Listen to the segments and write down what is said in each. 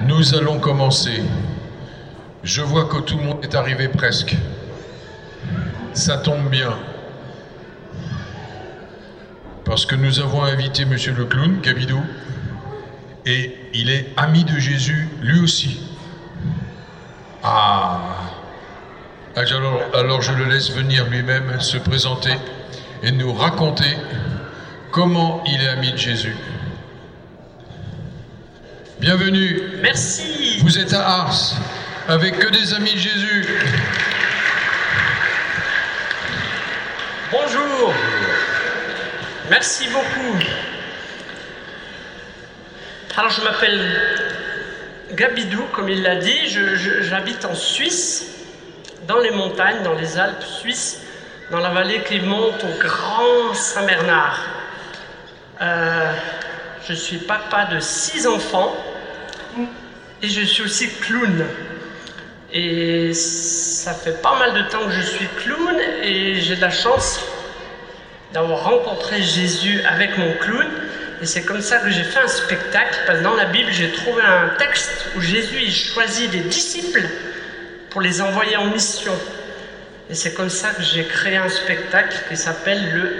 Nous allons commencer. Je vois que tout le monde est arrivé presque. Ça tombe bien. Parce que nous avons invité Monsieur le clown, Gabidou, et il est ami de Jésus, lui aussi. Alors je le laisse venir lui-même se présenter et nous raconter comment il est ami de Jésus. Bienvenue. Merci. Vous êtes à Ars, avec que des amis de Jésus. Bonjour. Merci beaucoup. Alors je m'appelle Gabidou, comme il l'a dit. J'habite en Suisse, dans les montagnes, dans les Alpes suisses, dans la vallée qui monte au Grand Saint-Bernard. Je suis papa de 6 enfants et je suis aussi clown. Et ça fait pas mal de temps que je suis clown et j'ai de la chance d'avoir rencontré Jésus avec mon clown. Et c'est comme ça que j'ai fait un spectacle, parce que dans la Bible, j'ai trouvé un texte où Jésus il choisit des disciples pour les envoyer en mission. Et c'est comme ça que j'ai créé un spectacle qui s'appelle le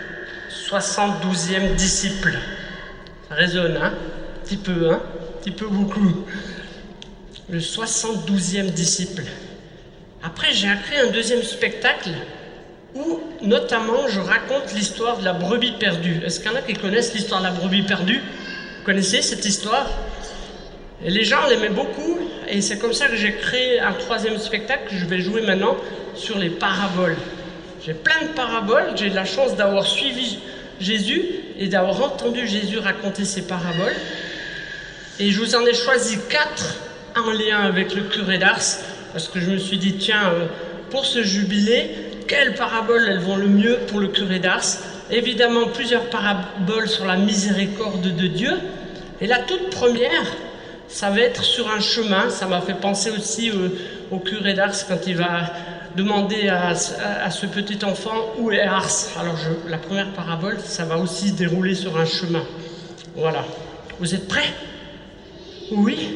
72e disciple. Ça résonne, hein? Un petit peu, hein? Un petit peu beaucoup. Le 72e disciple. Après, j'ai créé un deuxième spectacle où, notamment, je raconte l'histoire de la brebis perdue. Est-ce qu'il y en a qui connaissent l'histoire de la brebis perdue? Vous connaissez cette histoire? Et les gens l'aimaient beaucoup, et c'est comme ça que j'ai créé un troisième spectacle que je vais jouer maintenant sur les paraboles. J'ai plein de paraboles, j'ai de la chance d'avoir suivi Jésus et d'avoir entendu Jésus raconter ses paraboles. Et je vous en ai choisi 4 en lien avec le curé d'Ars, parce que je me suis dit, tiens, pour ce jubilé, quelles paraboles elles vont le mieux pour le curé d'Ars? Évidemment, plusieurs paraboles sur la miséricorde de Dieu. Et la toute première, ça va être sur un chemin. Ça m'a fait penser aussi au curé d'Ars quand il va demander à ce petit enfant où est Ars. Alors la première parabole, ça va aussi se dérouler sur un chemin. Voilà. Vous êtes prêts? Oui?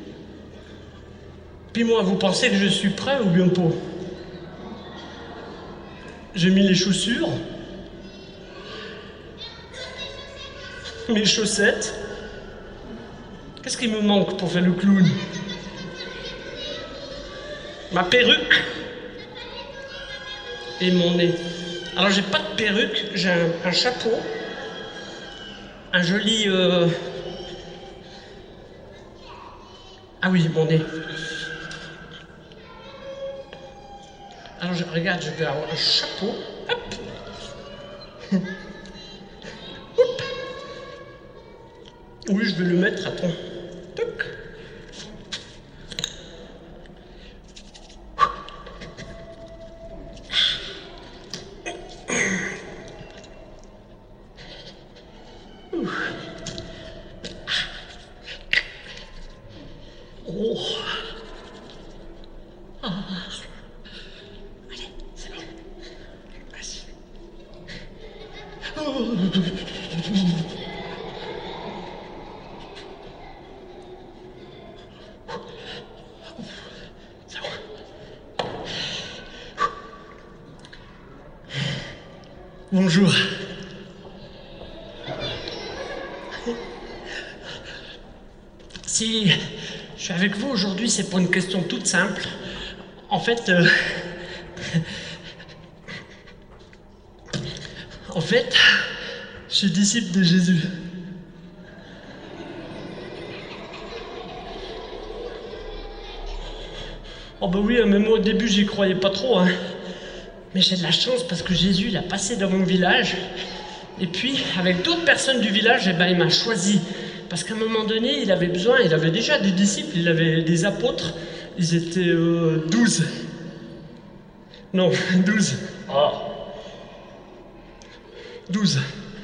Puis moi, vous pensez que je suis prêt ou bien pas? J'ai mis les chaussures, mes chaussettes. Qu'est-ce qui me manque pour faire le clown? Ma perruque et mon nez. Alors j'ai pas de perruque, j'ai un chapeau, un joli... Ah oui, mon nez. Alors regarde, je vais avoir un chapeau. Hop. Hop. Oui, je vais le mettre, attends. Toc. Oh. Ah. Allez, c'est bon. Vas-y. Oh. Bonjour. Si je suis avec vous aujourd'hui, c'est pour une question toute simple. En fait, je suis disciple de Jésus. Oh ben oui, même moi au début, j'y croyais pas trop, hein. Mais j'ai de la chance parce que Jésus, il a passé dans mon village. Et puis, avec d'autres personnes du village, eh ben, il m'a choisi. Parce qu'à un moment donné, il avait déjà des disciples, il avait des apôtres. Ils étaient 12. Non, 12. Oh. 12.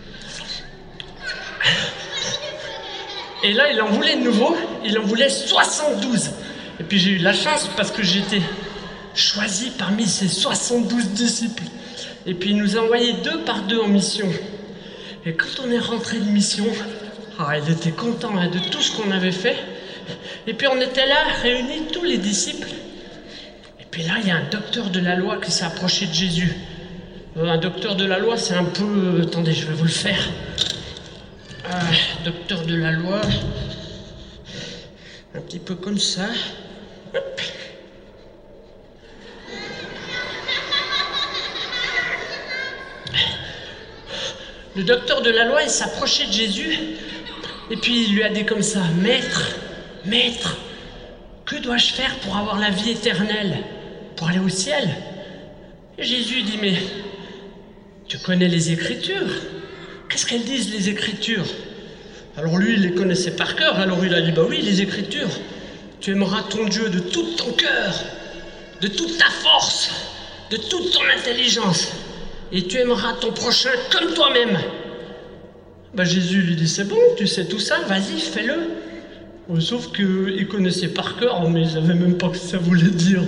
Et là, il en voulait de nouveau. Il en voulait 72. Et puis j'ai eu la chance parce que j'étais choisi parmi ces 72 disciples. Et puis il nous a envoyés 2 par 2 en mission. Et quand on est rentré de mission, il était content de tout ce qu'on avait fait. Et puis on était là, réunis tous les disciples. Et puis là, il y a un docteur de la loi qui s'est approché de Jésus. Un docteur de la loi, c'est un peu... Attendez, je vais vous le faire. Docteur de la loi. Un petit peu comme ça. Hop. Le docteur de la loi, il s'approchait de Jésus. Et puis il lui a dit comme ça, Maître, que dois-je faire pour avoir la vie éternelle, pour aller au ciel? Et Jésus dit, mais tu connais les Écritures? Qu'est-ce qu'elles disent, les Écritures? Alors lui, il les connaissait par cœur, alors il a dit, bah oui, les Écritures. Tu aimeras ton Dieu de tout ton cœur, de toute ta force, de toute ton intelligence, et tu aimeras ton prochain comme toi-même. Bah Jésus lui dit, c'est bon, tu sais tout ça, vas-y, fais-le. Sauf qu'il connaissait par cœur, mais il savait même pas ce que ça voulait dire.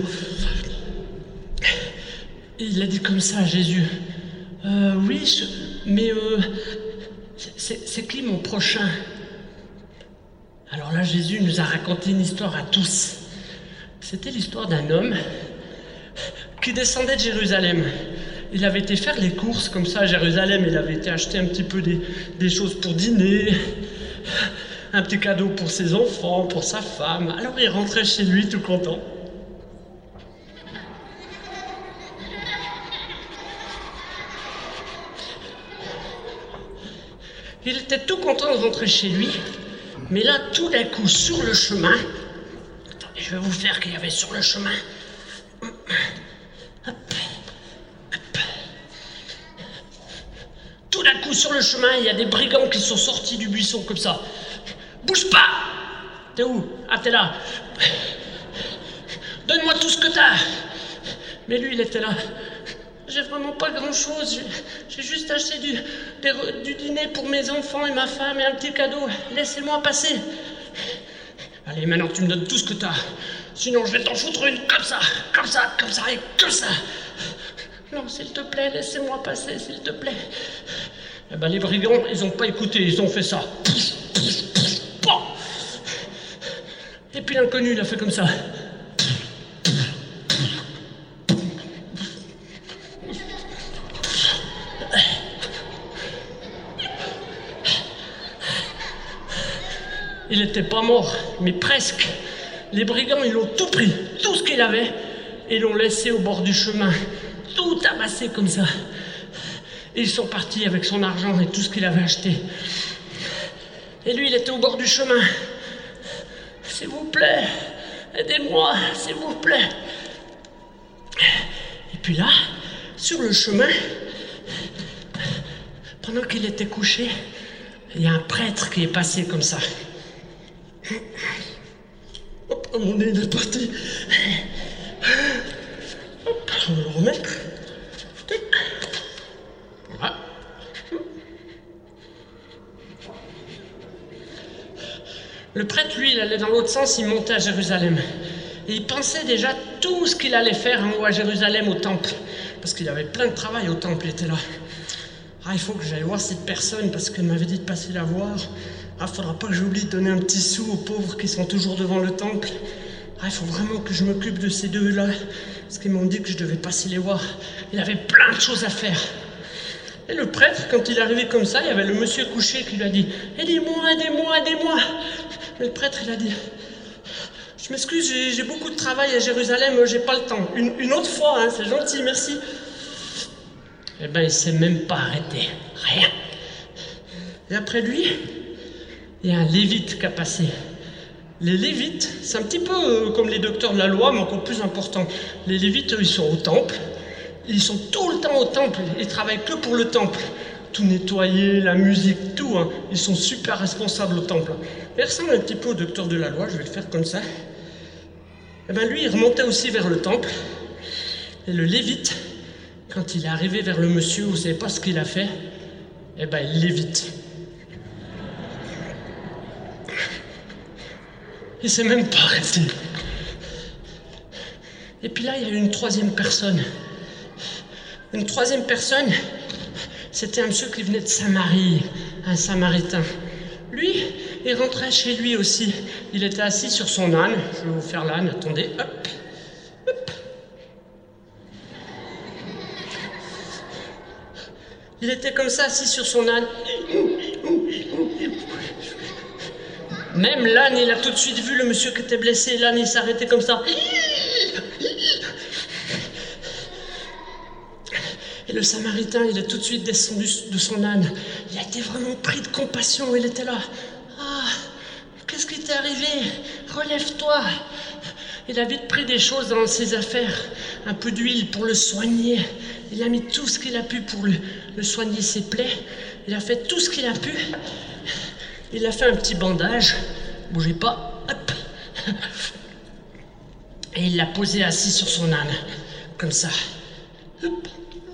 Et il a dit comme ça à Jésus, oui, mais c'est qui mon prochain? Alors là, Jésus nous a raconté une histoire à tous. C'était l'histoire d'un homme qui descendait de Jérusalem. Il avait été faire les courses comme ça à Jérusalem, il avait été acheter un petit peu des choses pour dîner, un petit cadeau pour ses enfants, pour sa femme. Alors il rentrait chez lui tout content. Il était tout content de rentrer chez lui, mais là, tout d'un coup, sur le chemin, attendez, je vais vous faire qu'il y avait sur le chemin. Hop, hop. Tout d'un coup, sur le chemin, il y a des brigands qui sont sortis du buisson comme ça. Bouge pas! T'es où? Ah, t'es là. Donne-moi tout ce que t'as. Mais lui, il était là. J'ai vraiment pas grand-chose. J'ai juste acheté du dîner pour mes enfants et ma femme et un petit cadeau. Laissez-moi passer. Allez, maintenant tu me donnes tout ce que t'as. Sinon, je vais t'en foutre une comme ça et comme ça. Non, s'il te plaît, laissez-moi passer, s'il te plaît. Eh ben, les brigands, ils ont pas écouté, ils ont fait ça. Et puis l'inconnu, il a fait comme ça. Il n'était pas mort, mais presque. Les brigands, ils l'ont tout pris, tout ce qu'il avait, et l'ont laissé au bord du chemin, tout amassé comme ça. Et ils sont partis avec son argent et tout ce qu'il avait acheté. Et lui, il était au bord du chemin. S'il vous plaît, aidez-moi, s'il vous plaît. Et puis là, sur le chemin, pendant qu'il était couché, il y a un prêtre qui est passé comme ça. Hop, mon nez, il est parti. Hop, on va le remettre. Voilà. Le prêtre, lui, il allait dans l'autre sens, il montait à Jérusalem. Et il pensait déjà tout ce qu'il allait faire en haut à Jérusalem au temple. Parce qu'il avait plein de travail au temple, il était là. Ah, il faut que j'aille voir cette personne parce qu'elle m'avait dit de passer la voir. Ah, faudra pas que j'oublie de donner un petit sou aux pauvres qui sont toujours devant le temple. Ah, il faut vraiment que je m'occupe de ces deux-là, parce qu'ils m'ont dit que je devais passer les voir. Il avait plein de choses à faire. Et le prêtre, quand il est arrivé comme ça, il y avait le monsieur couché qui lui a dit « Aidez-moi, aidez-moi, aidez-moi !» Mais le prêtre, il a dit « Je m'excuse, j'ai beaucoup de travail à Jérusalem, j'ai pas le temps. Une autre fois, hein, c'est gentil, merci. » Eh ben, il s'est même pas arrêté. Rien. Et après lui, il y a un lévite qui a passé. Les lévites, c'est un petit peu comme les docteurs de la loi, mais encore plus important. Les lévites, eux, ils sont au temple. Ils sont tout le temps au temple. Ils travaillent que pour le temple. Tout nettoyer, la musique, tout. Hein. Ils sont super responsables au temple. Il ressemble un petit peu au docteur de la loi, je vais le faire comme ça. Et bien lui, il remontait aussi vers le temple. Et le lévite, quand il est arrivé vers le monsieur, vous savez pas ce qu'il a fait? Eh ben, il lévite. Il s'est même pas arrêté. Et puis là, il y a eu une troisième personne. Une troisième personne, c'était un monsieur qui venait de Samarie, un samaritain. Lui, il rentrait chez lui aussi. Il était assis sur son âne. Je vais vous faire l'âne, attendez. Hop, hop. Il était comme ça, assis sur son âne. Même l'âne, il a tout de suite vu le monsieur qui était blessé. L'âne, il s'arrêtait comme ça. Et le Samaritain, il est tout de suite descendu de son âne. Il a été vraiment pris de compassion. Il était là. Ah, qu'est-ce qui t'est arrivé? Relève-toi. Il a vite pris des choses dans ses affaires. Un peu d'huile pour le soigner. Il a mis tout ce qu'il a pu pour le soigner ses plaies. Il a fait tout ce qu'il a pu. Il a fait un petit bandage. Bougez pas. Hop. Et il l'a posé assis sur son âne. Comme ça. Hop.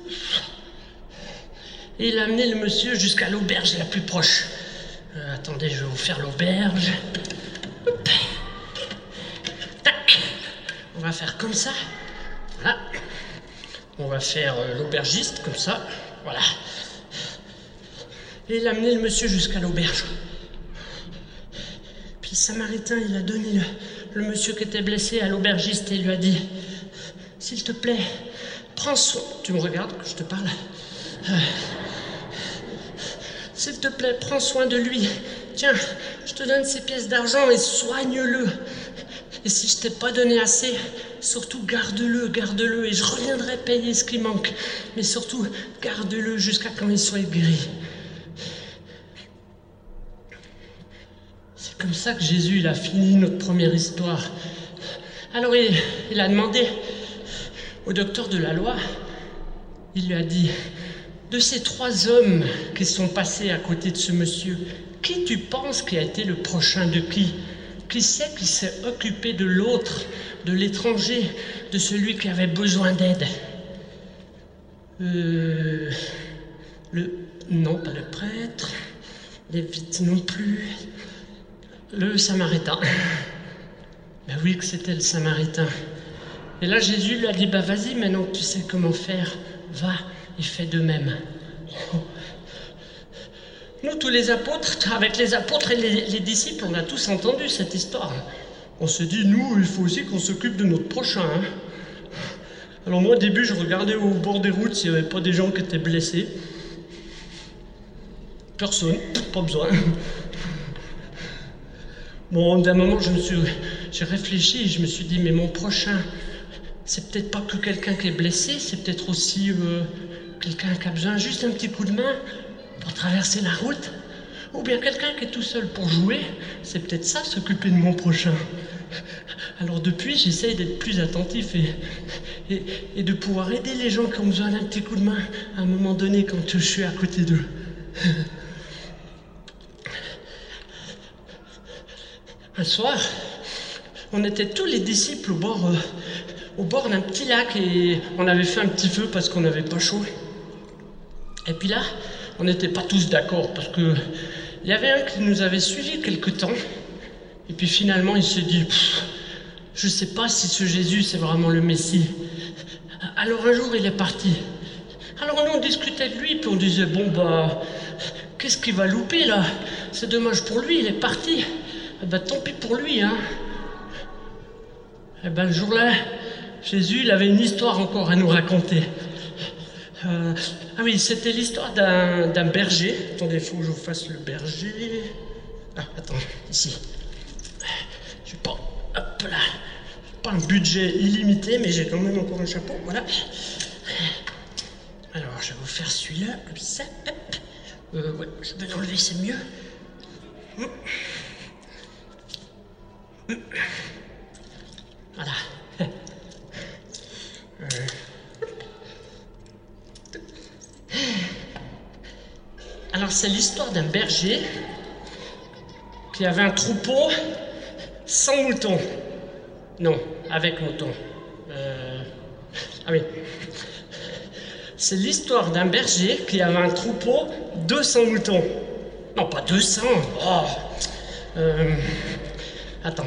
Et il a amené le monsieur jusqu'à l'auberge la plus proche. Attendez, je vais vous faire l'auberge. Hop. Tac. On va faire comme ça. Voilà. On va faire l'aubergiste comme ça. Voilà. Et il a amené le monsieur jusqu'à l'auberge. Puis le Samaritain, il a donné le monsieur qui était blessé à l'aubergiste et il lui a dit: s'il te plaît, prends soin. Tu me regardes que je te parle? S'il te plaît, prends soin de lui. Tiens, je te donne ces pièces d'argent et soigne-le. Et si je t'ai pas donné assez, surtout garde-le, et je reviendrai payer ce qui manque. Mais surtout, garde-le jusqu'à quand il soit guéri. C'est comme ça que Jésus, il a fini notre première histoire. Alors il a demandé au docteur de la loi, il lui a dit: de ces 3 hommes qui sont passés à côté de ce monsieur, qui tu penses qui a été le prochain de qui? Qui c'est qui s'est occupé de l'autre, de l'étranger, de celui qui avait besoin d'aide? Non, pas le prêtre, Lévite non plus, le Samaritain. Ben oui que c'était le Samaritain. Et là Jésus lui a dit: bah vas-y, maintenant que tu sais comment faire, va et fais de même. Nous, tous les apôtres, avec les apôtres et les disciples, on a tous entendu cette histoire. On se dit, nous, il faut aussi qu'on s'occupe de notre prochain. Hein. Alors moi, au début, je regardais au bord des routes s'il n'y avait pas des gens qui étaient blessés. Personne, pas besoin. Bon, d'un moment, j'ai réfléchi et je me suis dit, mais mon prochain, c'est peut-être pas que quelqu'un qui est blessé, c'est peut-être aussi quelqu'un qui a besoin juste un petit coup de main pour traverser la route, ou bien quelqu'un qui est tout seul pour jouer, c'est peut-être ça, s'occuper de mon prochain. Alors depuis, j'essaye d'être plus attentif et de pouvoir aider les gens qui ont besoin d'un petit coup de main à un moment donné quand je suis à côté d'eux. Un soir, on était tous les disciples au bord d'un petit lac et on avait fait un petit feu parce qu'on n'avait pas chaud. Et puis là, on n'était pas tous d'accord parce que il y avait un qui nous avait suivis quelque temps et puis finalement il se dit: je sais pas si ce Jésus c'est vraiment le Messie. Alors un jour il est parti. Alors nous on discutait de lui puis on disait: bon bah qu'est-ce qu'il va louper là? C'est dommage pour lui, il est parti. Bah tant pis pour lui hein. Et ben le jour-là, Jésus il avait une histoire encore à nous raconter. Ah oui, c'était l'histoire d'un berger. Attendez, il faut que je vous fasse le berger. Ah, attends, ici. J'ai pas, hop là, pas un budget illimité, mais j'ai quand même encore un chapeau, voilà. Alors, je vais vous faire celui-là, comme ça, hop. Ouais, je vais l'enlever, c'est mieux. Voilà. Alors c'est l'histoire d'un berger qui avait un troupeau sans moutons. Non, avec moutons. Ah oui. C'est l'histoire d'un berger qui avait un troupeau de 100 moutons. Non, pas 200. Oh. Attends.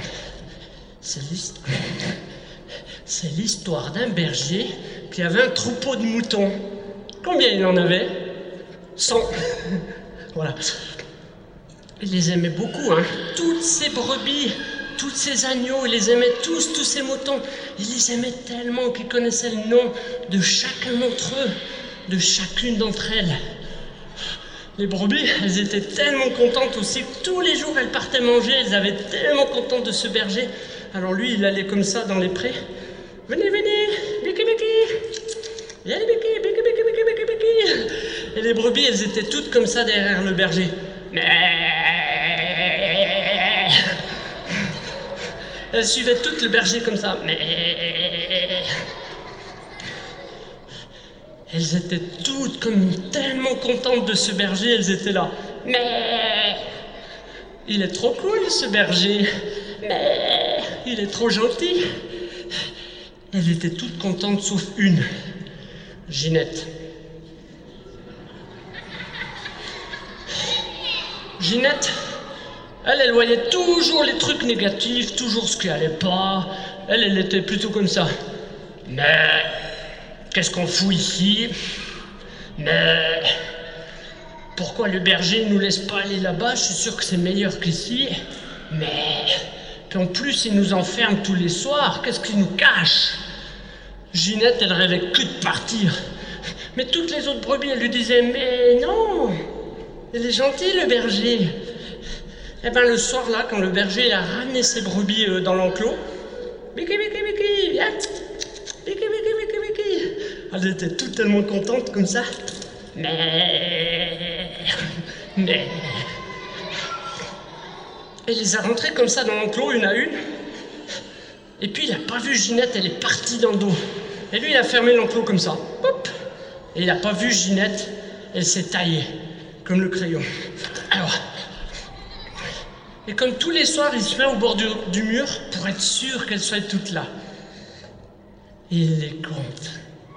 C'est l'histoire d'un berger qui avait un troupeau de moutons. Combien il en avait? 100. Voilà. Il les aimait beaucoup, hein. Toutes ces brebis, tous ces agneaux, il les aimait tous ces moutons. Il les aimait tellement qu'il connaissait le nom de chacun d'entre eux, de chacune d'entre elles. Les brebis, elles étaient tellement contentes aussi que tous les jours elles partaient manger, elles avaient tellement contentes de ce berger. Alors lui, il allait comme ça dans les prés. Venez, venez, biki biki. Allez, biki, biki, biki, biki, biki, biki. Et les brebis, elles étaient toutes comme ça derrière le berger. Elles suivaient toutes le berger comme ça. Elles étaient toutes comme tellement contentes de ce berger, elles étaient là. Mais il est trop cool ce berger. Mais il est trop gentil. Elles étaient toutes contentes sauf une, Ginette. Ginette, elle voyait toujours les trucs négatifs, toujours ce qui allait pas. Elle était plutôt comme ça. Mais qu'est-ce qu'on fout ici? Mais pourquoi le berger ne nous laisse pas aller là-bas? Je suis sûr que c'est meilleur qu'ici. Mais puis en plus, il nous enferme tous les soirs. Qu'est-ce qu'il nous cache? Ginette, elle rêvait que de partir. Mais toutes les autres brebis, elles lui disaient: mais non, il est gentil le berger. Et bien le soir là, quand le berger il a ramené ses brebis dans l'enclos, biki biki biki, viens, biki biki biki biki. Elles étaient toutes tellement contentes comme ça. Mais il les a rentrées comme ça dans l'enclos une à une. Et puis il n'a pas vu Ginette, elle est partie dans le dos. Et lui il a fermé l'enclos comme ça. Hop. Et il n'a pas vu Ginette, elle s'est taillée comme le crayon. Alors, et comme tous les soirs, il se met au bord du mur pour être sûr qu'elles soient toutes là. Et il les compte.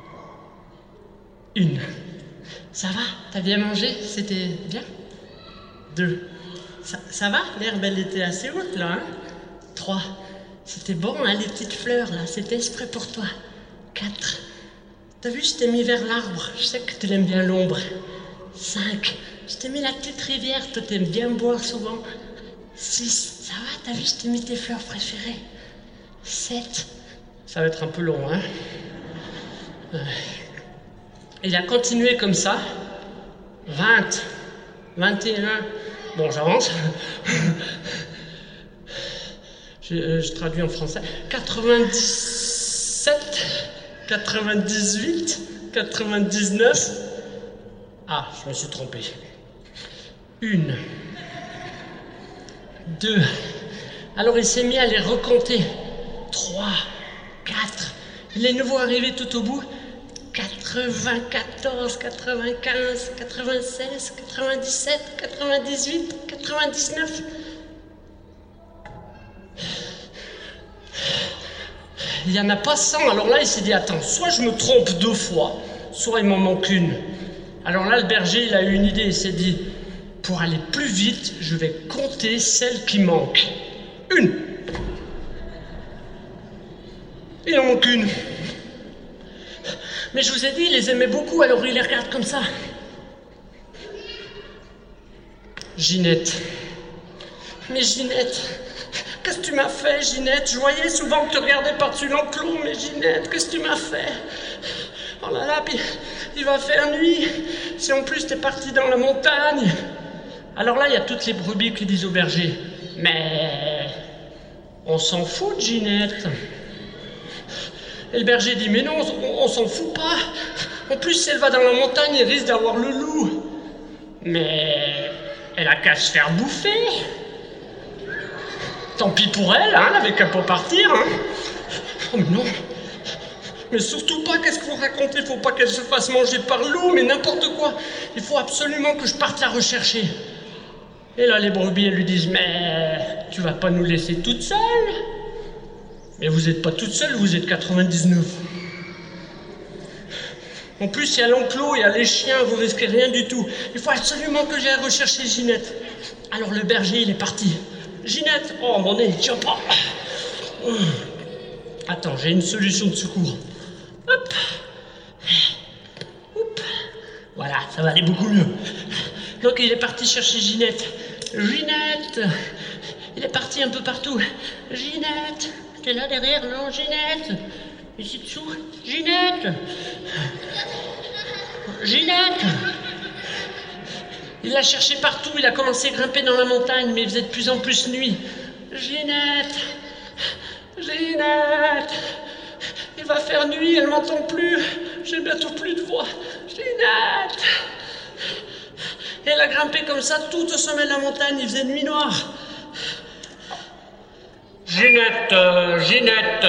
Une. Ça va? T'as bien mangé? C'était bien? Deux. Ça va? L'herbe, elle était assez haute, là, hein? Trois. C'était bon, hein, les petites fleurs, là. C'était exprès pour toi. Quatre. T'as vu, je t'ai mis vers l'arbre. Je sais que tu l'aimes bien l'ombre. 5. Je t'ai mis la petite rivière, toi t'aimes bien boire souvent. 6. Ça va, t'as vu, je t'ai mis tes fleurs préférées. 7. Ça va être un peu long, hein. Il a continué comme ça. 20. 21. Bon, j'avance. Je traduis en français. 97. 98. 99. Ah, je me suis trompé. 1. 2. Alors il s'est mis à les recompter. 3. 4. Il est nouveau arrivé tout au bout. 94, 95, 96, 97, 98, 99. Il n'y en a pas 100. Alors là, il s'est dit, attends, soit je me trompe 2 fois, soit il m'en manque une. Alors là, le berger, il a eu une idée, il s'est dit, pour aller plus vite, je vais compter celles qui manquent. 1. Il en manque 1. Mais je vous ai dit, il les aimait beaucoup, alors il les regarde comme ça. Ginette. Mais Ginette, qu'est-ce que tu m'as fait, Ginette? Je voyais souvent que tu regardais par-dessus l'enclos, mais Ginette, qu'est-ce que tu m'as fait? Oh là là, puis il va faire nuit, si en plus t'es parti dans la montagne. Alors là, il y a toutes les brebis qui disent au berger, mais on s'en fout de Ginette. Et le berger dit, mais non, on s'en fout pas. En plus, si elle va dans la montagne, elle risque d'avoir le loup. Mais elle a qu'à se faire bouffer. Tant pis pour elle, hein, elle avait qu'à pas partir. Hein. Oh mais non. Mais surtout pas, qu'est-ce que vous racontez? Faut pas qu'elle se fasse manger par le loup, mais n'importe quoi. Il faut absolument que je parte la rechercher. Et là, les brebis, elles lui disent, mais tu vas pas nous laisser toute seule? Mais vous n'êtes pas toute seule, vous êtes 99. En plus, il y a l'enclos, il y a les chiens, vous risquez rien du tout. Il faut absolument que j'aille rechercher Ginette. Alors le berger, il est parti. Ginette, oh mon nez, tiens pas. Attends, j'ai une solution de secours. Hop. Hop. Voilà, ça va aller beaucoup mieux. Donc il est parti chercher Ginette. Ginette! Il est parti un peu partout. Ginette! T'es là derrière, non, Ginette? Ici dessous? Ginette! Ginette! Il l'a cherché partout, il a commencé à grimper dans la montagne, mais il faisait de plus en plus nuit. Ginette! Ginette! Il va faire nuit, elle m'entend plus. J'ai bientôt plus de voix. Ginette! Et elle a grimpé comme ça tout au sommet de la montagne, il faisait nuit noire. Ginette! Ginette!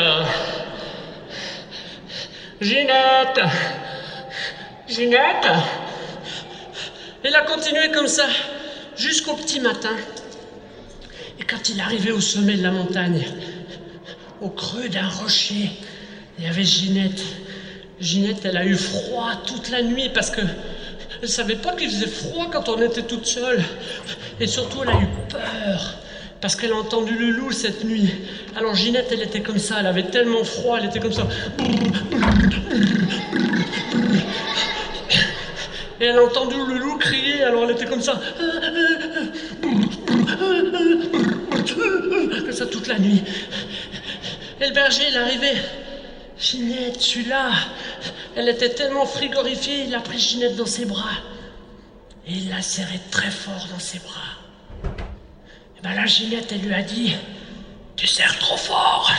Ginette! Ginette! Elle a continué comme ça, jusqu'au petit matin. Et quand il est arrivé au sommet de la montagne, au creux d'un rocher, il y avait Ginette. Ginette, elle a eu froid toute la nuit parce que elle savait pas qu'il faisait froid quand on était toute seule. Et surtout, elle a eu peur parce qu'elle a entendu le loup cette nuit. Alors Ginette, elle était comme ça, elle avait tellement froid, elle était comme ça. Et elle a entendu le loup crier, alors elle était comme ça. Comme ça toute la nuit. Et le berger, il est arrivé. Ginette, je suis là. Elle était tellement frigorifiée, il a pris Ginette dans ses bras. Et il l'a serrée très fort dans ses bras. Et ben là, Ginette, elle lui a dit, tu serres trop fort.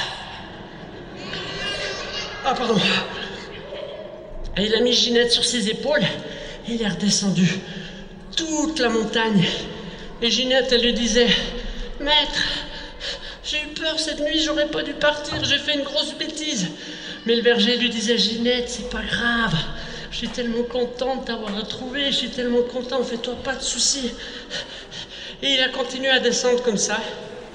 Ah, pardon. Et il a mis Ginette sur ses épaules. Et il est redescendu toute la montagne. Et Ginette, elle lui disait, maître, j'ai eu peur cette nuit, j'aurais pas dû partir, j'ai fait une grosse bêtise. Mais le berger lui disait, Ginette, c'est pas grave, je suis tellement content de t'avoir retrouvé, je suis tellement content, fais-toi pas de soucis. Et il a continué à descendre comme ça.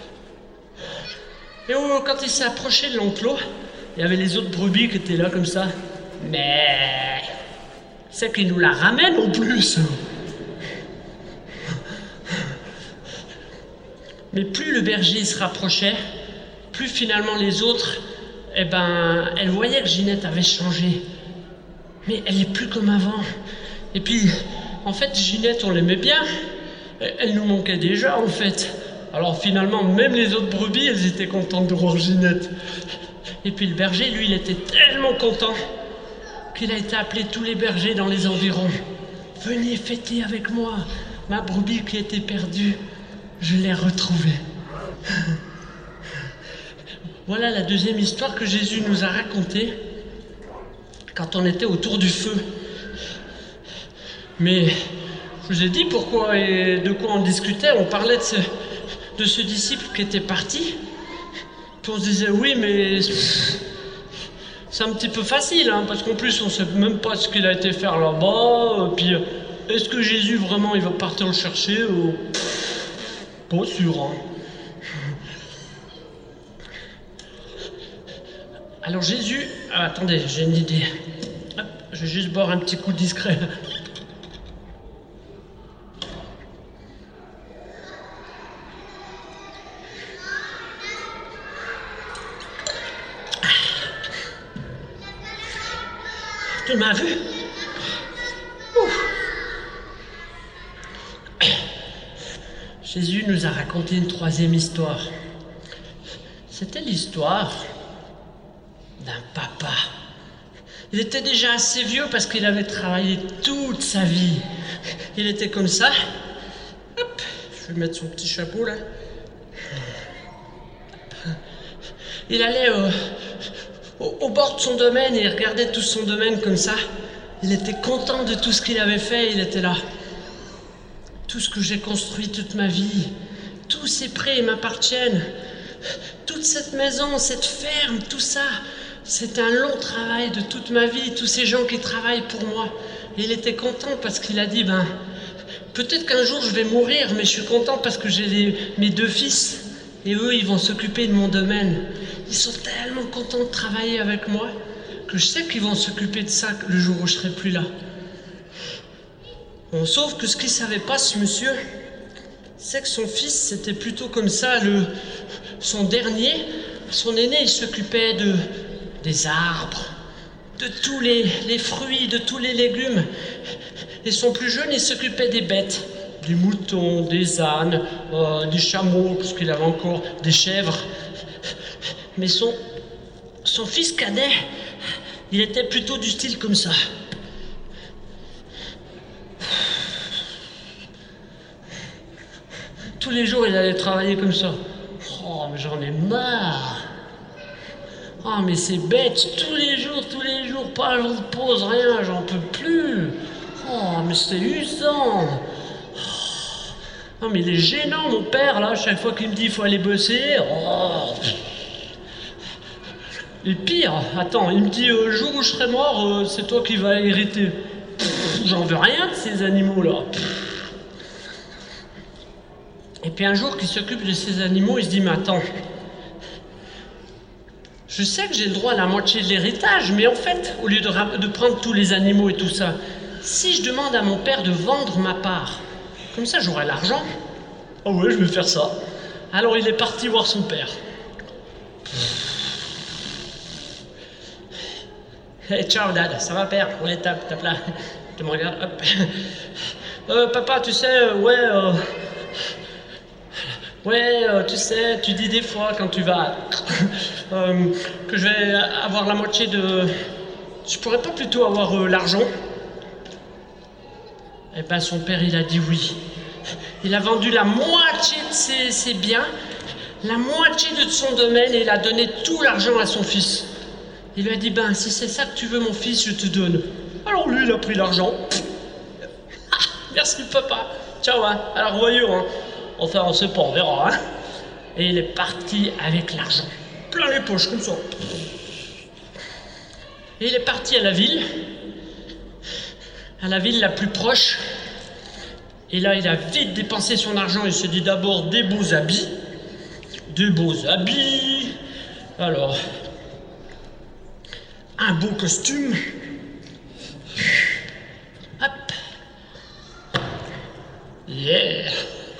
Et quand il s'est approché de l'enclos, il y avait les autres brebis qui étaient là comme ça. Mais c'est qu'il nous la ramène en plus. Mais plus le berger se rapprochait, plus finalement les autres, elles voyaient que Ginette avait changé. Mais elle n'est plus comme avant. Et puis, en fait, Ginette, on l'aimait bien. Elle nous manquait déjà, en fait. Alors finalement, même les autres brebis, elles étaient contentes de voir Ginette. Et puis le berger, lui, il était tellement content qu'il a été appelé tous les bergers dans les environs. Venez fêter avec moi, ma brebis qui était perdue. Je l'ai retrouvée. Voilà la deuxième histoire que Jésus nous a racontée quand on était autour du feu. Mais je vous ai dit pourquoi et de quoi on discutait. On parlait de ce disciple qui était parti. Puis on se disait oui, mais c'est un petit peu facile, hein, parce qu'en plus on sait même pas ce qu'il a été faire là-bas. Puis est-ce que Jésus vraiment il va partir le chercher ou... Pas sûr, hein. Alors Jésus... Ah, attendez, j'ai une idée. Hop, je vais juste boire un petit coup discret. Tu m'as vu? Ouf. Jésus nous a raconté une troisième histoire. C'était l'histoire d'un papa. Il était déjà assez vieux parce qu'il avait travaillé toute sa vie. Il était comme ça. Hop, je vais mettre son petit chapeau là. Il allait au bord de son domaine et il regardait tout son domaine comme ça. Il était content de tout ce qu'il avait fait. Il était là. Tout ce que j'ai construit toute ma vie, tous ces prés m'appartiennent. Toute cette maison, cette ferme, tout ça, c'est un long travail de toute ma vie, tous ces gens qui travaillent pour moi. Et il était content parce qu'il a dit, peut-être qu'un jour je vais mourir, mais je suis content parce que j'ai mes deux fils, et eux, ils vont s'occuper de mon domaine. Ils sont tellement contents de travailler avec moi, que je sais qu'ils vont s'occuper de ça le jour où je serai plus là. Bon, sauf que ce qu'il savait pas, ce monsieur, c'est que son fils, c'était plutôt comme ça, son dernier, son aîné, il s'occupait des arbres, de tous les fruits, de tous les légumes. Et son plus jeune, il s'occupait des bêtes, des moutons, des ânes, des chameaux, parce qu'il avait encore des chèvres. Mais son fils cadet, il était plutôt du style comme ça. Tous les jours, il allait travailler comme ça. Oh, mais j'en ai marre. Oh, mais c'est bête, tous les jours, pas un jour de pause, rien, j'en peux plus. Oh, mais c'est usant. Non, mais il est gênant, mon père, là, chaque fois qu'il me dit qu'il faut aller bosser. Oh. Et pire, attends, il me dit, le jour où je serai mort, c'est toi qui vas hériter. J'en veux rien de ces animaux-là. Et puis un jour qu'il s'occupe de ces animaux, il se dit, mais attends, je sais que j'ai le droit à la moitié de l'héritage, mais en fait, au lieu de prendre tous les animaux et tout ça, si je demande à mon père de vendre ma part, comme ça j'aurai l'argent. Ah ouais, je vais faire ça. Alors il est parti voir son père. Hey, ciao dad, ça va père? On est tape là. Tu me regardes, hop. Papa, tu sais, tu sais, tu dis des fois quand tu vas que je vais avoir la moitié de... Je pourrais pas plutôt avoir l'argent? Eh ben son père il a dit oui. Il a vendu la moitié de ses biens, la moitié de son domaine et il a donné tout l'argent à son fils. Il lui a dit ben si c'est ça que tu veux mon fils, je te donne. Alors lui il a pris l'argent. Ah, merci papa. Ciao hein. Alors voyons hein. Enfin, on sait pas, on verra. Hein. Et il est parti avec l'argent. Plein les poches, comme ça. Et il est parti à la ville la plus proche. Et là, il a vite dépensé son argent. Il s'est dit d'abord des beaux habits. Alors, un beau costume. Hop. Yeah.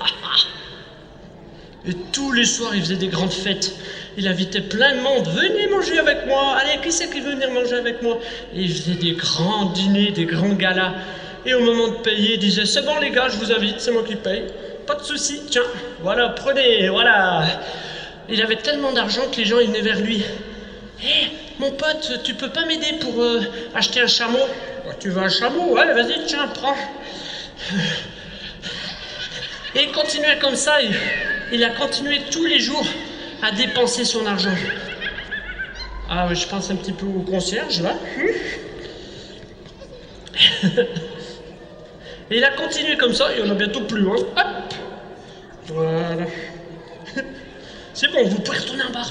Et tous les soirs, il faisait des grandes fêtes. Il invitait plein de monde. Venez manger avec moi. Allez, qui c'est qui veut venir manger avec moi? Et il faisait des grands dîners, des grands galas. Et au moment de payer, il disait, c'est bon les gars, je vous invite, c'est moi qui paye. Pas de souci, tiens, voilà, prenez, voilà. Il avait tellement d'argent que les gens, ils venaient vers lui. Hé, mon pote, tu peux pas m'aider pour acheter un chameau? Oh, tu veux un chameau? Ouais, vas-y, tiens, prends. Et il continuait comme ça, il a continué tous les jours à dépenser son argent. Ah oui, je pense un petit peu au concierge, là. Et il a continué comme ça, il y en a bientôt plus, hein. Hop. Voilà. C'est bon, vous pouvez retourner en bas.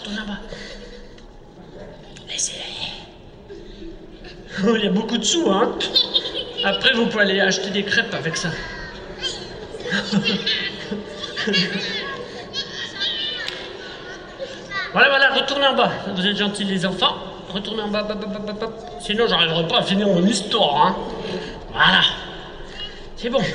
Laissez-les. Oh, il y a beaucoup de sous, hein. Après, vous pouvez aller acheter des crêpes avec ça. Voilà, retournez en bas. Vous êtes gentils les enfants. Retournez en bas, sinon j'arriverai pas à finir mon histoire, hein. Voilà. C'est bon.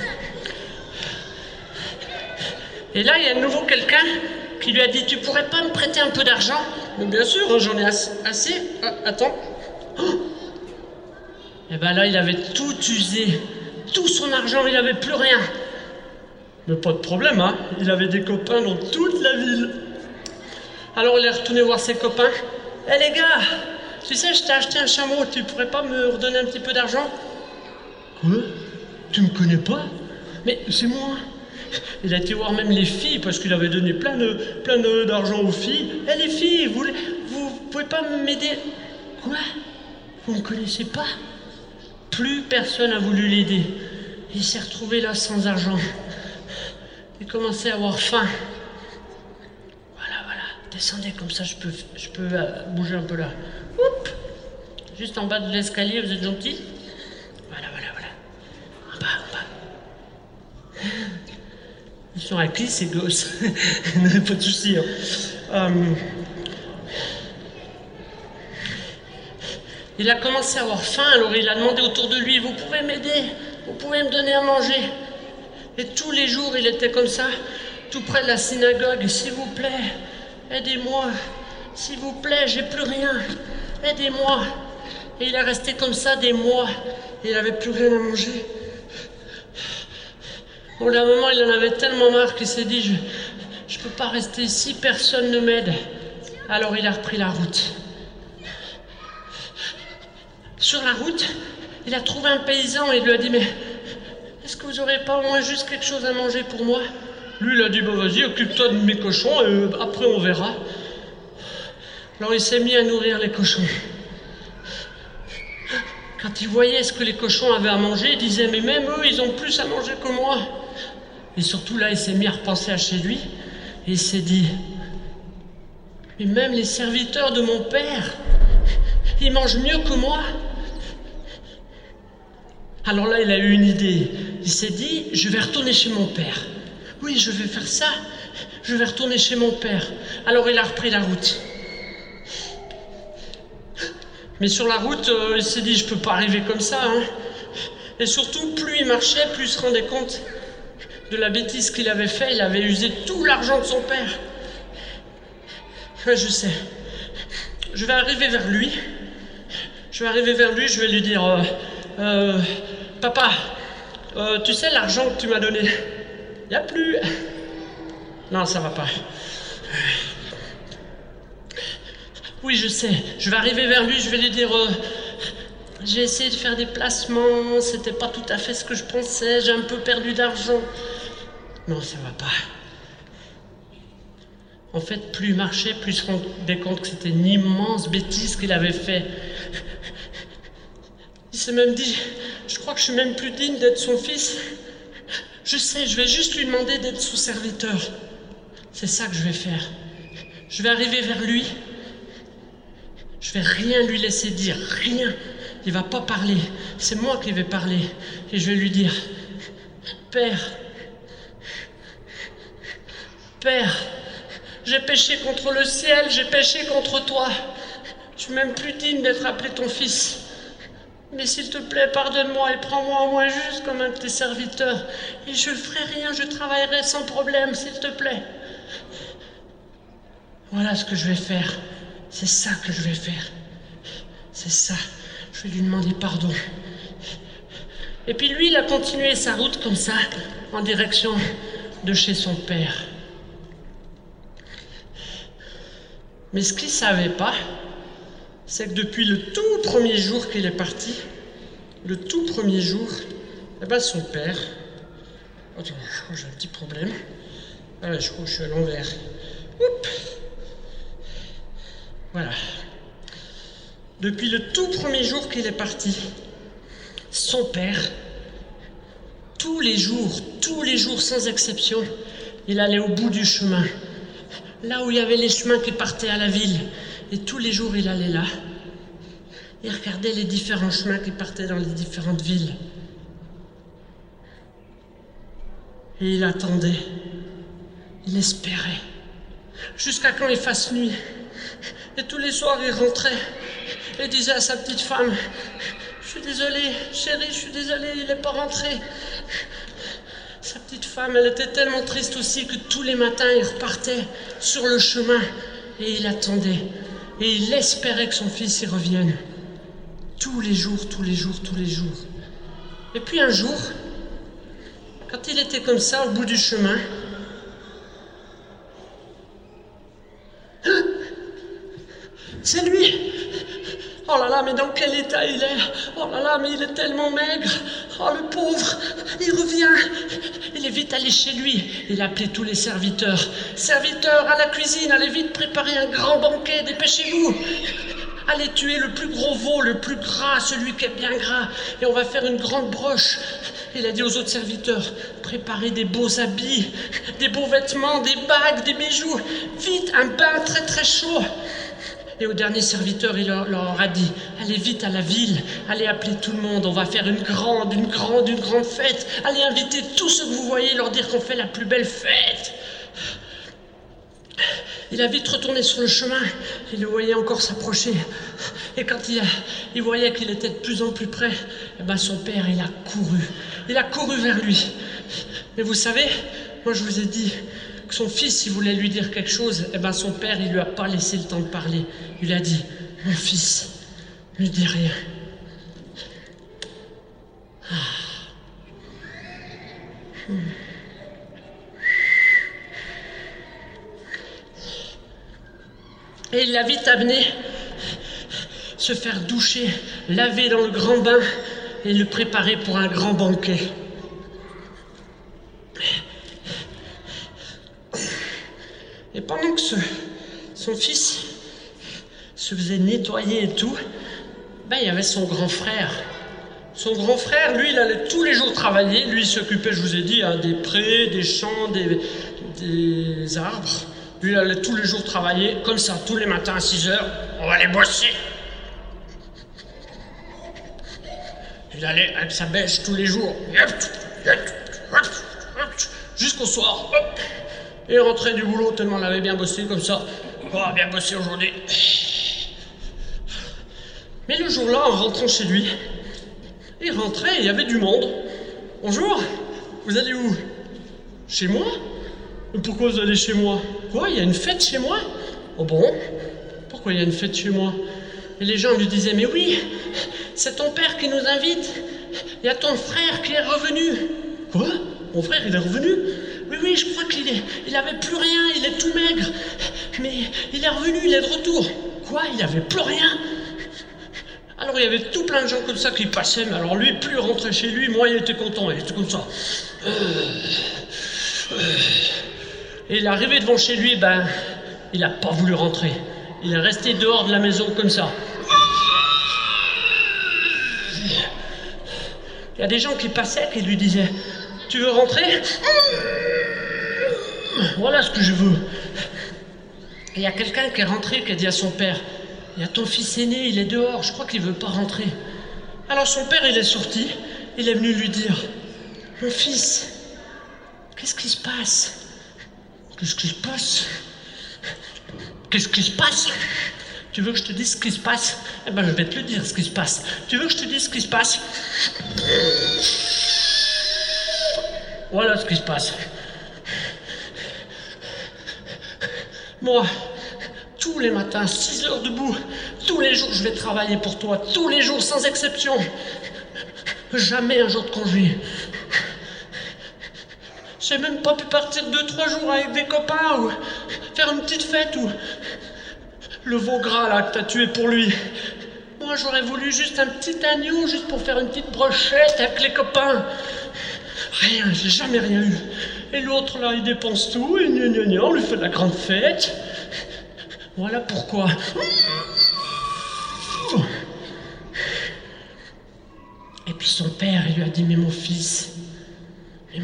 Et là, il y a de nouveau quelqu'un qui lui a dit, tu pourrais pas me prêter un peu d'argent? Mais bien sûr, j'en ai assez. Ah, attends. Oh. Et ben là, il avait tout usé. Tout son argent, il n'avait plus rien. Mais pas de problème, hein. Il avait des copains dans toute la ville. Alors il est retourné voir ses copains. Hé les gars, tu sais, je t'ai acheté un chameau, tu pourrais pas me redonner un petit peu d'argent? Quoi? Tu me connais pas? Mais c'est moi. Il a été voir même les filles parce qu'il avait donné plein d'argent aux filles. Hé les filles, vous pouvez pas m'aider? Quoi? Vous me connaissez pas? Plus personne n'a voulu l'aider. Il s'est retrouvé là sans argent. Il commençait à avoir faim. Voilà. Descendez comme ça, je peux bouger un peu là. Oups. Juste en bas de l'escalier, vous êtes gentils? Voilà. En bas. Ils sont acquis ces gosses. Pas de soucis. Hein. Il a commencé à avoir faim, alors il a demandé autour de lui, vous pouvez m'aider? Vous pouvez me donner à manger? Et tous les jours, il était comme ça, tout près de la synagogue. S'il vous plaît, aidez-moi. S'il vous plaît, j'ai plus rien. Aidez-moi. Et il est resté comme ça des mois. Il n'avait plus rien à manger. Au bout d'un moment, il en avait tellement marre qu'il s'est dit, je peux pas rester ici, personne ne m'aide. Alors il a repris la route. Sur la route, il a trouvé un paysan et il lui a dit, mais est-ce que vous aurez pas au moins juste quelque chose à manger pour moi? Lui, il a dit, bah vas-y, occupe-toi de mes cochons et après on verra. Alors il s'est mis à nourrir les cochons. Quand il voyait ce que les cochons avaient à manger, il disait, mais même eux, ils ont plus à manger que moi. Et surtout là, il s'est mis à repenser à chez lui et il s'est dit, mais même les serviteurs de mon père, ils mangent mieux que moi. Alors là, il a eu une idée. Il s'est dit, je vais retourner chez mon père. Oui, je vais faire ça. Je vais retourner chez mon père. Alors il a repris la route. Mais sur la route, il s'est dit, je peux pas arriver comme ça. Hein. Et surtout, plus il marchait, plus il se rendait compte de la bêtise qu'il avait fait. Il avait usé tout l'argent de son père. Je sais. Je vais arriver vers lui. Je vais lui dire, papa, tu sais l'argent que tu m'as donné, il n'y a plus. Non, ça va pas. Oui, je sais. Je vais arriver vers lui, je vais lui dire, j'ai essayé de faire des placements, c'était pas tout à fait ce que je pensais, j'ai un peu perdu d'argent. Non, ça va pas. En fait, plus il marchait, plus il se rendait compte que c'était une immense bêtise qu'il avait fait. Il s'est même dit, je crois que je suis même plus digne d'être son fils. Je sais, je vais juste lui demander d'être son serviteur. C'est ça que je vais faire. Je vais arriver vers lui. Je vais rien lui laisser dire, rien. Il va pas parler. C'est moi qui vais parler. Et je vais lui dire, Père, j'ai péché contre le ciel, j'ai péché contre toi. Je suis même plus digne d'être appelé ton fils. Mais s'il te plaît, pardonne-moi et prends-moi en moins juste comme un de tes serviteurs. Et je ferai rien, je travaillerai sans problème, s'il te plaît. Voilà ce que je vais faire. C'est ça que je vais faire. C'est ça. Je vais lui demander pardon. Et puis lui, il a continué sa route comme ça, en direction de chez son père. Mais ce qu'il ne savait pas, c'est que depuis le tout premier jour qu'il est parti, le tout premier jour, eh ben son père... Attends, je crois que j'ai un petit problème. Ah, je crois que je suis à l'envers. Oups. Voilà. Depuis le tout premier jour qu'il est parti, son père, tous les jours sans exception, il allait au bout du chemin. Là où il y avait les chemins qui partaient à la ville. Et tous les jours, il allait là. Il regardait les différents chemins qui partaient dans les différentes villes. Et il attendait. Il espérait. Jusqu'à quand il fasse nuit. Et tous les soirs, il rentrait. Et disait à sa petite femme, « Je suis désolé, chérie, je suis désolé, il n'est pas rentré. » Sa petite femme, elle était tellement triste aussi que tous les matins, il repartait sur le chemin et il attendait. Et il espérait que son fils y revienne. Tous les jours, tous les jours, tous les jours. Et puis un jour, quand il était comme ça, au bout du chemin, c'est lui! Oh là là, mais dans quel état il est! Oh là là, mais il est tellement maigre! Oh le pauvre! Il revient! Il est vite allé chez lui. Il a appelé tous les serviteurs. Serviteurs, à la cuisine, allez vite préparer un grand banquet, dépêchez-vous! Allez tuer le plus gros veau, le plus gras, celui qui est bien gras, et on va faire une grande broche. Il a dit aux autres serviteurs, préparez des beaux habits, des beaux vêtements, des bagues, des bijoux. Vite, un bain très très chaud. Et au dernier serviteur, il leur a dit, allez vite à la ville, allez appeler tout le monde, on va faire une grande fête. Allez inviter tous ceux que vous voyez, leur dire qu'on fait la plus belle fête. Il a vite retourné sur le chemin, il le voyait encore s'approcher. Et quand il voyait qu'il était de plus en plus près, eh ben son père, il a couru vers lui. Mais vous savez, moi je vous ai dit que son fils, il voulait lui dire quelque chose, eh ben son père, il lui a pas laissé le temps de parler. Il lui a dit, mon fils, ne dis rien. Ah. Et il l'a vite amené se faire doucher, laver dans le grand bain et le préparer pour un grand banquet. Et pendant que son fils se faisait nettoyer et tout, il y avait son grand frère. Son grand frère, lui, il allait tous les jours travailler. Lui, il s'occupait, je vous ai dit, des prés, des champs, des arbres. Lui, il allait tous les jours travailler, comme ça, tous les matins à 6h. On va aller bosser. Il allait avec sa bêche tous les jours. Jusqu'au soir. Et il rentrait du boulot tellement il avait bien bossé, comme ça. On va bien bosser aujourd'hui. Mais le jour-là, en rentrant chez lui, il rentrait et il y avait du monde. Bonjour, vous allez où? Chez moi? Pourquoi vous allez chez moi? Quoi, il y a une fête chez moi? Oh bon? Pourquoi il y a une fête chez moi? Et les gens lui disaient, mais oui, c'est ton père qui nous invite. Il y a ton frère qui est revenu. Quoi? Mon frère, il est revenu? Oui, je crois qu'il avait plus rien, il est tout maigre. Mais il est revenu, il est de retour. Quoi? Il avait plus rien? Alors il y avait tout plein de gens comme ça qui passaient, mais alors lui, plus il rentrait chez lui, moins il était content, il était comme ça. Et il est arrivé devant chez lui, il n'a pas voulu rentrer. Il est resté dehors de la maison comme ça. Il y a des gens qui passaient qui lui disaient, tu veux rentrer? Voilà ce que je veux. Et il y a quelqu'un qui est rentré qui a dit à son père, il y a ton fils aîné, il est dehors, je crois qu'il ne veut pas rentrer. Alors son père, il est sorti, il est venu lui dire, mon fils, qu'est-ce qui se passe? Qu'est-ce qui se passe? Qu'est-ce qui se passe? Tu veux que je te dise ce qui se passe? Eh ben, je vais te le dire, ce qui se passe. Tu veux que je te dise ce qui se passe? Voilà ce qui se passe. Moi, tous les matins, 6 heures debout, tous les jours je vais travailler pour toi, tous les jours sans exception. Jamais un jour de congé. J'ai même pas pu partir 2-3 jours avec des copains ou faire une petite fête ou le veau gras là que t'as tué pour lui. Moi j'aurais voulu juste un petit agneau juste pour faire une petite brochette avec les copains. Rien, j'ai jamais rien eu. Et l'autre là il dépense tout et on lui fait de la grande fête. Voilà pourquoi. Et puis son père, il lui a dit, mais mon fils, il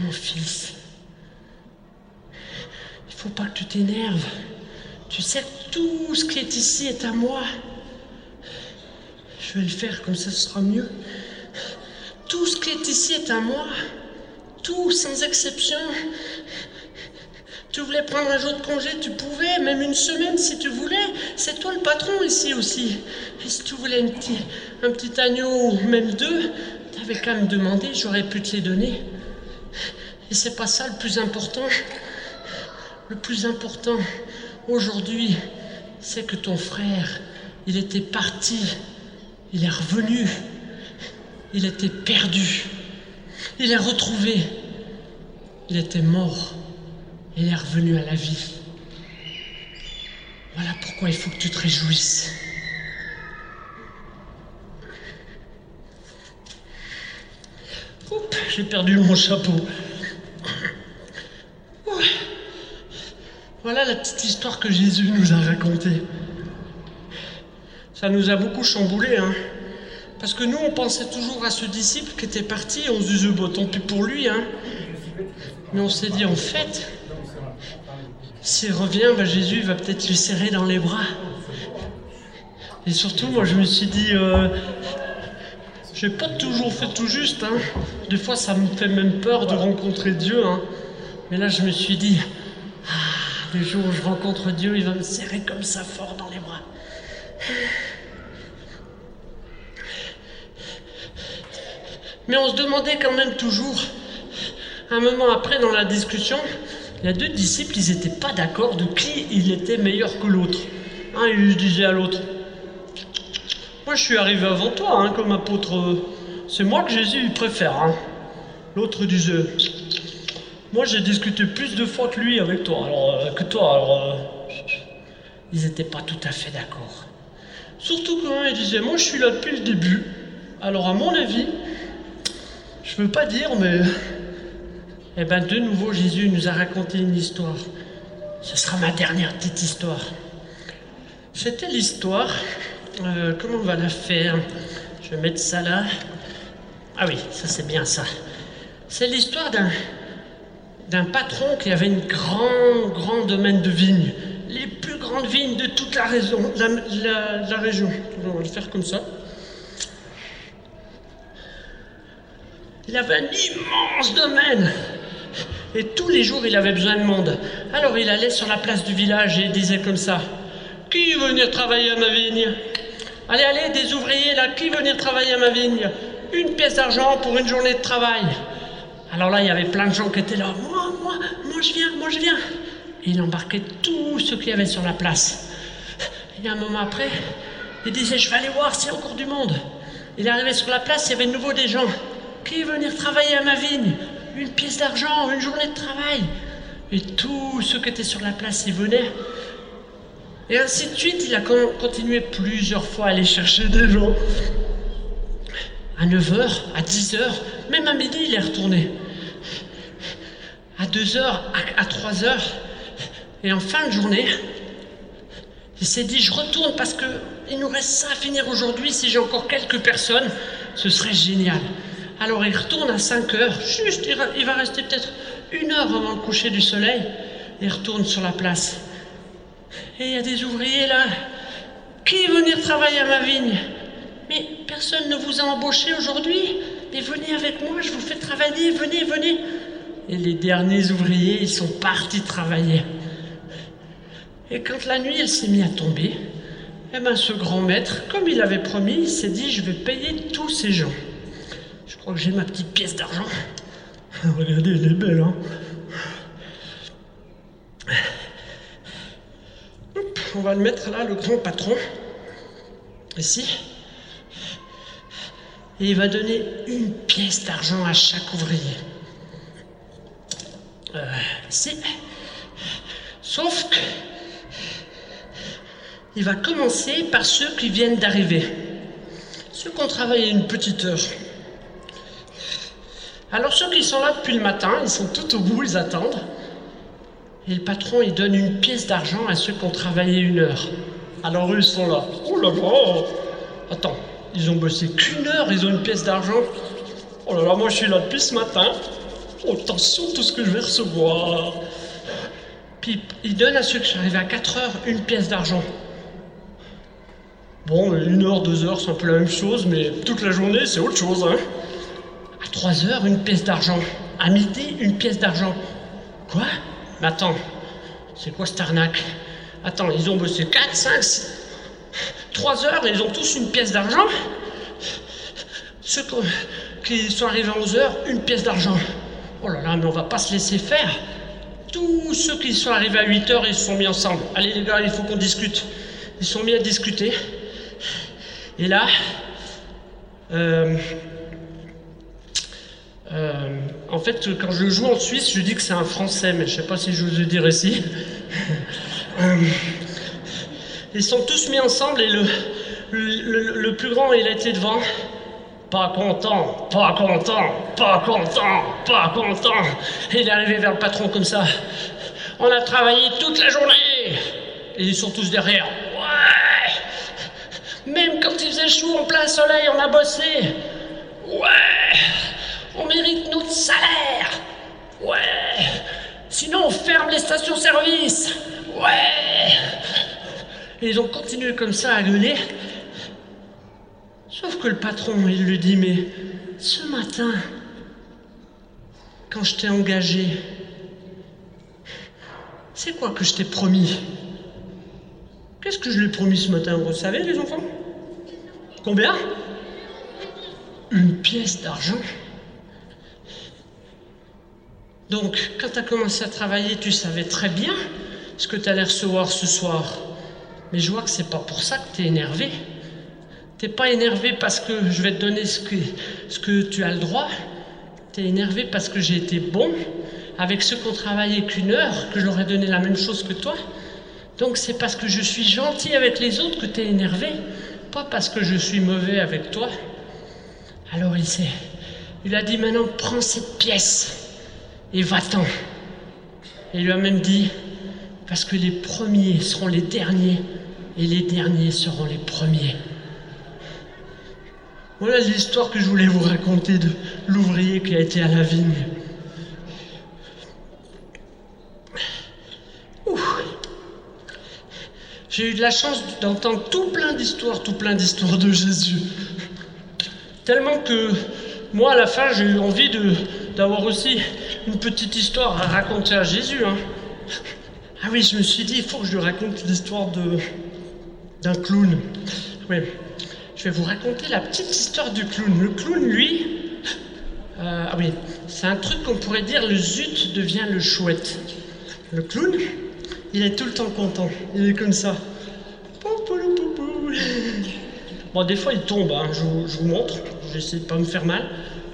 faut pas que tu t'énerves. Tu sais que tout ce qui est ici est à moi. Je vais le faire comme ça, ce sera mieux. Tout ce qui est ici est à moi. Tout, sans exception. Tu voulais prendre un jour de congé, tu pouvais, même une semaine si tu voulais. C'est toi le patron ici aussi. Et si tu voulais un petit agneau, ou même 2, t'avais qu'à me demander, j'aurais pu te les donner. Et c'est pas ça le plus important. Le plus important aujourd'hui, c'est que ton frère, il était parti, il est revenu, il était perdu, il est retrouvé, il était mort. Il est revenu à la vie. Voilà pourquoi il faut que tu te réjouisses. Oups, j'ai perdu mon chapeau. Voilà la petite histoire que Jésus nous a racontée. Ça nous a beaucoup chamboulé, hein. Parce que nous, on pensait toujours à ce disciple qui était parti, on se disait, tant pis pour lui, hein. Mais on s'est dit, en fait, s'il revient, Jésus va peut-être lui serrer dans les bras. Et surtout, moi, je me suis dit, j'ai pas toujours fait tout juste, hein. Des fois, ça me fait même peur de rencontrer Dieu, hein. Mais là, je me suis dit, le jour où je rencontre Dieu, il va me serrer comme ça fort dans les bras. Mais on se demandait quand même toujours, un moment après dans la discussion, il y a 2 disciples, ils n'étaient pas d'accord de qui il était meilleur que l'autre. Il disait à l'autre, moi je suis arrivé avant toi, hein, comme apôtre, c'est moi que Jésus préfère. Hein. L'autre disait, moi j'ai discuté plus de fois que lui avec toi, alors. ils n'étaient pas tout à fait d'accord. Surtout quand il disait, moi je suis là depuis le début. Alors à mon avis, je veux pas dire, mais eh ben de nouveau Jésus nous a raconté une histoire. Ce sera ma dernière petite histoire. C'était l'histoire, comment on va la faire? Je vais mettre ça là. Ah oui, ça c'est bien ça. C'est l'histoire d'un patron qui avait une grand domaine de vignes. Les plus grandes vignes de toute la région. La région. On va le faire comme ça. Il avait un immense domaine. Et tous les jours, il avait besoin de monde. Alors il allait sur la place du village et il disait comme ça, « Qui veut venir travailler à ma vigne? Allez, allez, des ouvriers là, qui veut venir travailler à ma vigne? Une pièce d'argent pour une journée de travail. » Alors là, il y avait plein de gens qui étaient là, « Moi je viens. » Et il embarquait tous ceux qu'il y avait sur la place. Et un moment après, il disait, « Je vais aller voir s'il y a encore du monde. » Il arrivait sur la place, il y avait de nouveau des gens. « Qui veut venir travailler à ma vigne? Une pièce d'argent, une journée de travail. » Et tous ceux qui étaient sur la place, ils venaient. Et ainsi de suite, il a continué plusieurs fois à aller chercher des gens. À 9h, à 10h, même à midi, il est retourné. À 2h, à 3h. Et en fin de journée, il s'est dit, je retourne parce qu'il nous reste ça à finir aujourd'hui. Si j'ai encore quelques personnes, ce serait génial. Alors il retourne à 5h, juste, il va rester peut-être 1 heure avant le coucher du soleil. Il retourne sur la place. Et il y a des ouvriers là. Qui veut venir travailler à ma vigne? Mais personne ne vous a embauché aujourd'hui. Mais venez avec moi, je vous fais travailler, venez. Et les derniers ouvriers, ils sont partis travailler. Et quand la nuit, elle s'est mise à tomber, eh ben ce grand maître, comme il avait promis, il s'est dit, je vais payer tous ces gens. Je crois que j'ai ma petite pièce d'argent. Regardez, elle est belle, hein. Hop, on va le mettre là, le grand patron. Ici. Et il va donner une pièce d'argent à chaque ouvrier. Ici. Sauf que il va commencer par ceux qui viennent d'arriver. Ceux qui ont travaillé une petite heure. Alors ceux qui sont là depuis le matin, ils sont tout au bout, ils attendent. Et le patron, il donne une pièce d'argent à ceux qui ont travaillé 1 heure. Alors eux, ils sont là. Oh là là! Attends, ils ont bossé qu'1 heure, ils ont une pièce d'argent. Oh là là, moi je suis là depuis ce matin. Oh, attention, tout ce que je vais recevoir. Puis il donne à ceux qui sont arrivés à 4 heures une pièce d'argent. Bon, 1 heure, 2 heures, c'est un peu la même chose, mais toute la journée, c'est autre chose, hein. À 3 heures, une pièce d'argent. À midi, une pièce d'argent. Quoi? Mais attends, c'est quoi cette arnaque? Attends, ils ont bossé 4, 5, 6... 3 heures et ils ont tous une pièce d'argent? Ceux qui sont arrivés à 11 heures, une pièce d'argent. Oh là là, mais on va pas se laisser faire. Tous ceux qui sont arrivés à 8 heures, ils se sont mis ensemble. Allez les gars, il faut qu'on discute. Ils se sont mis à discuter. Et là... en fait, quand je joue en Suisse, je dis que c'est un Français, mais je sais pas si je vous le dire ici. Ils sont tous mis ensemble et le plus grand, il a été devant. Pas content. Et il est arrivé vers le patron comme ça. On a travaillé toute la journée. Et ils sont tous derrière. Ouais. Même quand il faisait chaud en plein soleil, on a bossé. Ouais. On mérite notre salaire. Ouais. Sinon, on ferme les stations-service. Ouais. Et ils ont continué comme ça à gueuler. Sauf que le patron, il lui dit, mais ce matin, quand je t'ai engagé, c'est quoi que je t'ai promis? Qu'est-ce que je lui ai promis ce matin, vous savez, les enfants? Combien? Une pièce d'argent. Donc, quand tu as commencé à travailler, tu savais très bien ce que tu allais recevoir ce soir. Mais je vois que c'est pas pour ça que tu es énervé. T'es pas énervé parce que je vais te donner ce que tu as le droit. T'es énervé parce que j'ai été bon avec ceux qui ont travaillé qu'1 heure, que je leur ai donné la même chose que toi. Donc c'est parce que je suis gentil avec les autres que tu es énervé, pas parce que je suis mauvais avec toi. Alors il a dit maintenant prends cette pièce et va-t'en. Et il lui a même dit parce que les premiers seront les derniers et les derniers seront les premiers. Voilà l'histoire que je voulais vous raconter de l'ouvrier qui a été à la vigne. J'ai eu de la chance d'entendre tout plein d'histoires de Jésus. Tellement que moi, à la fin, j'ai eu envie d'avoir aussi une petite histoire à raconter à Jésus. Ah oui, je me suis dit, il faut que je lui raconte l'histoire d'un clown. Oui, je vais vous raconter la petite histoire du clown. Le clown, lui, ah oui, c'est un truc qu'on pourrait dire, le zut devient le chouette. Le clown, il est tout le temps content, il est comme ça. Bon, des fois il tombe, je vous montre, j'essaie de pas me faire mal.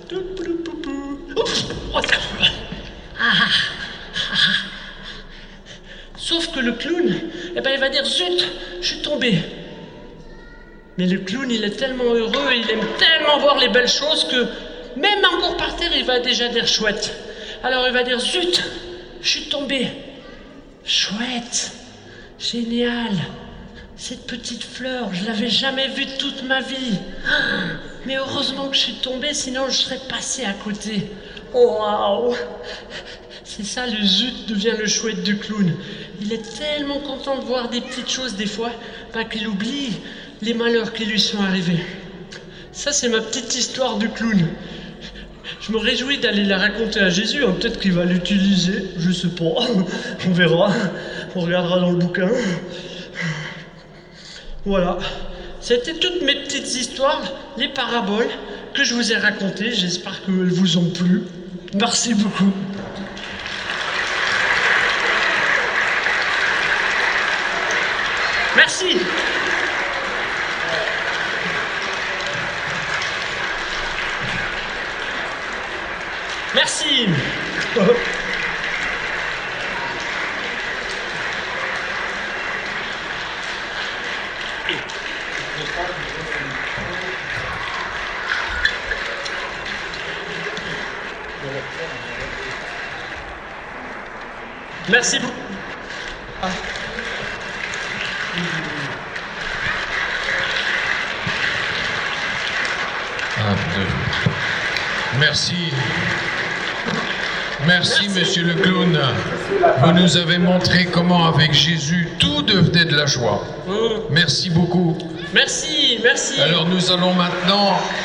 Sauf que le clown, il va dire zut, je suis tombé. Mais le clown, il est tellement heureux, il aime tellement voir les belles choses que même encore par terre, il va déjà dire chouette. Alors il va dire zut, je suis tombé. Chouette, génial, cette petite fleur, je l'avais jamais vue de toute ma vie. Mais heureusement que je suis tombé, sinon je serais passé à côté. Oh waouh! C'est ça, le zut devient le chouette du clown. Il est tellement content de voir des petites choses des fois, qu'il oublie les malheurs qui lui sont arrivés. Ça, c'est ma petite histoire du clown. Je me réjouis d'aller la raconter à Jésus, peut-être qu'il va l'utiliser, je sais pas, on verra, on regardera dans le bouquin. Voilà, c'était toutes mes petites histoires, les paraboles que je vous ai racontées, j'espère qu'elles vous ont plu. Merci beaucoup. Merci. Merci. Merci beaucoup. Merci. Merci, monsieur le clown. Vous nous avez montré comment, avec Jésus, tout devenait de la joie. Merci beaucoup. Merci. Alors, nous allons maintenant